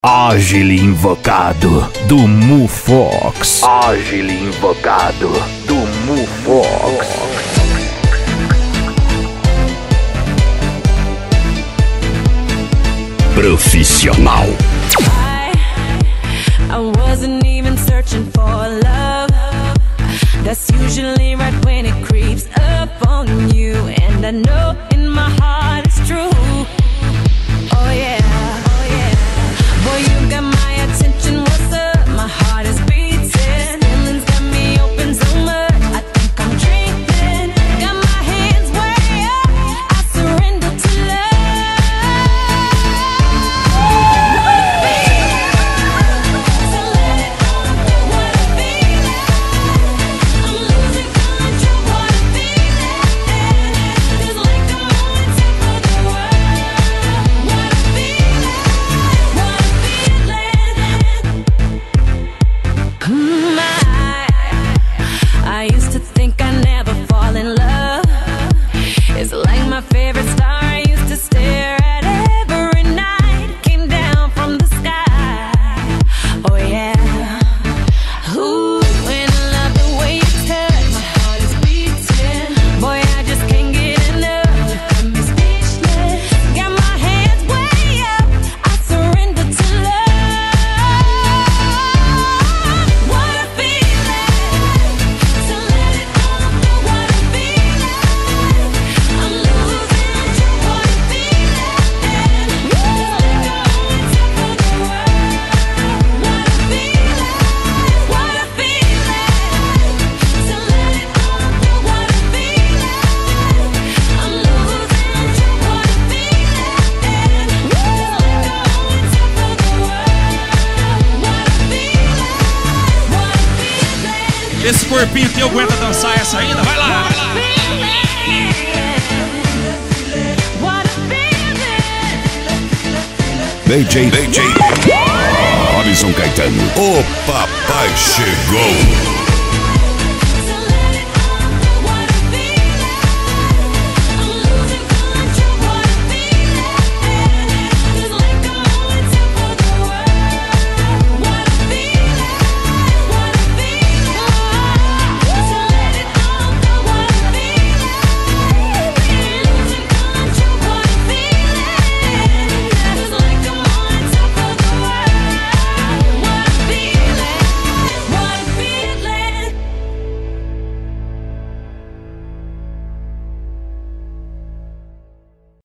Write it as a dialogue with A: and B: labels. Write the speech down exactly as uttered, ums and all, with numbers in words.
A: Ágil Invocado do Mufox. Ágil Invocado do Mufox. Profissional.
B: I, I wasn't even searching for love. That's usually right when it creeps up on you. And I know in my heart it's true. Oh yeah, oh yeah. Boy, you got my attention, what's up? My heart is beating. Feelings got me open so much, I think I'm dreaming. Got my hands way up, I surrender to love. What a feeling, so let it go. What a feeling, I'm losing control. What a feeling, just like I'm on top of the world. What a feeling, what a feeling. Mm, I, I used to think I'd never fall in love. It's like my favorite star I used to stare at every night. Came down from the sky. Oh yeah. Ooh, when I love the way you touch, my heart is beating. Boy, I just can't get enough. You got me speechless. Got my hands way up, I surrender to love. What a feeling, so let it all go. What a feeling, I'm losing control. What a feeling, just like I'm on top of the world. What a feeling, what a feeling, so let it all go. What a feeling, I'm losing control. What a feeling, just like I'm on top of the world. What a feeling, what a feeling.
C: Esse corpinho teu aguenta dançar essa ainda? Vai lá, vai lá.
B: What a feeling.
D: D J, D J Robson Caetano, o papai chegou.